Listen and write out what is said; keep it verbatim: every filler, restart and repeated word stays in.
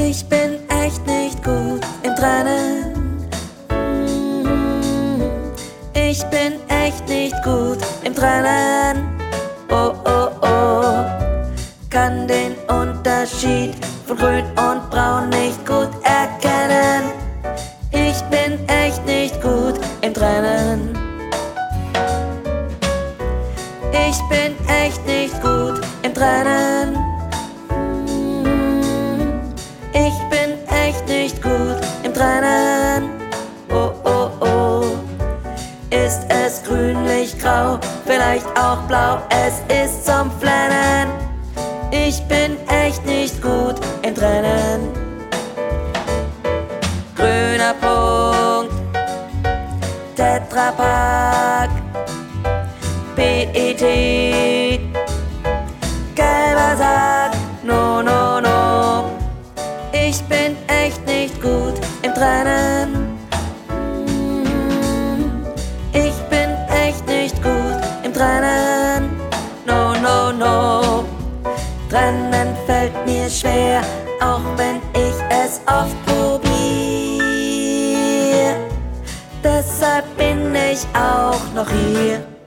Ich bin echt nicht gut im Trennen. Ich bin echt nicht gut im Trennen. Oh, oh, oh. Kann den Unterschied von grün und braun nicht gut erkennen. Ich bin echt nicht gut im Trennen. Ich bin echt nicht gut im Trennen. Ich bin echt nicht gut im Trennen. Oh, oh, oh. Ist es grünlich grau, vielleicht auch blau, es ist zum Flennen. Ich bin echt nicht gut im Trennen. Grüner Punkt, Tetra Pak, P E T, gelber Sack, no, no, no. Ich bin echt nicht gut im Trennen. Ich bin echt nicht gut im Trennen. No, no, no. Trennen fällt mir schwer, auch wenn ich es oft probier. Deshalb bin ich auch noch hier.